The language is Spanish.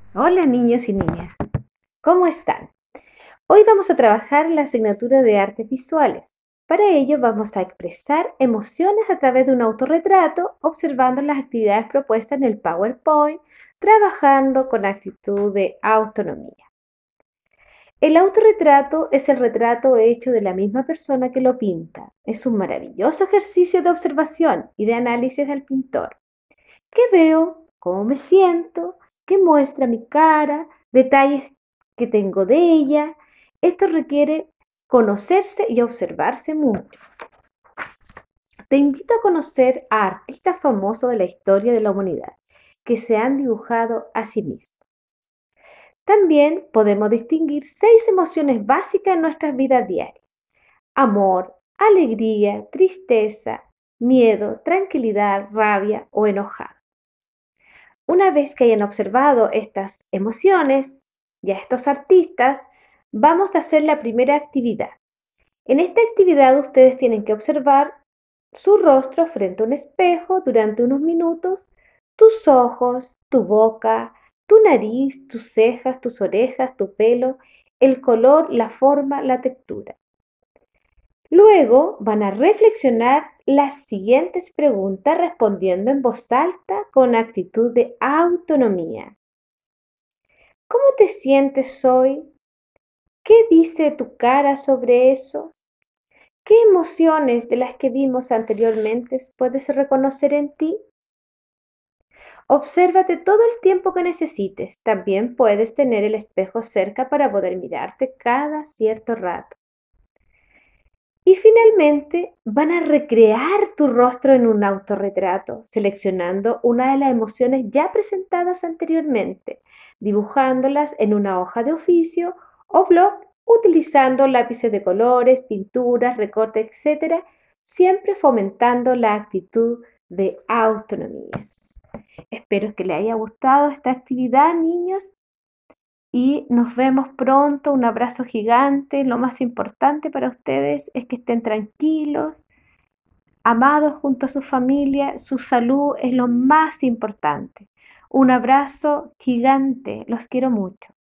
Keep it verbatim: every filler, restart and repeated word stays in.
Hola niños y niñas, ¿cómo están? Hoy vamos a trabajar la asignatura de artes visuales. Para ello vamos a expresar emociones a través de un autorretrato, observando las actividades propuestas en el PowerPoint, trabajando con actitud de autonomía. El autorretrato es el retrato hecho de la misma persona que lo pinta. Es un maravilloso ejercicio de observación y de análisis del pintor. ¿Qué veo? ¿Cómo me siento? ¿Qué muestra mi cara? Detalles que tengo de ella. Esto requiere conocerse y observarse mucho. Te invito a conocer a artistas famosos de la historia de la humanidad que se han dibujado a sí mismos. También podemos distinguir seis emociones básicas en nuestras vidas diarias: amor, alegría, tristeza, miedo, tranquilidad, rabia o enojado. Una vez que hayan observado estas emociones y a estos artistas, vamos a hacer la primera actividad. En esta actividad ustedes tienen que observar su rostro frente a un espejo durante unos minutos, tus ojos, tu boca, tu nariz, tus cejas, tus orejas, tu pelo, el color, la forma, la textura. Luego van a reflexionar las siguientes preguntas respondiendo en voz alta con actitud de autonomía. ¿Cómo te sientes hoy? ¿Qué dice tu cara sobre eso? ¿Qué emociones de las que vimos anteriormente puedes reconocer en ti? Obsérvate todo el tiempo que necesites. También puedes tener el espejo cerca para poder mirarte cada cierto rato. Y finalmente van a recrear tu rostro en un autorretrato, seleccionando una de las emociones ya presentadas anteriormente, dibujándolas en una hoja de oficio o blog, utilizando lápices de colores, pinturas, recortes, etcétera, siempre fomentando la actitud de autonomía. Espero que les haya gustado esta actividad, niños, y nos vemos pronto. Un abrazo gigante. Lo más importante para ustedes es que estén tranquilos, amados junto a su familia. Su salud es lo más importante. Un abrazo gigante. Los quiero mucho.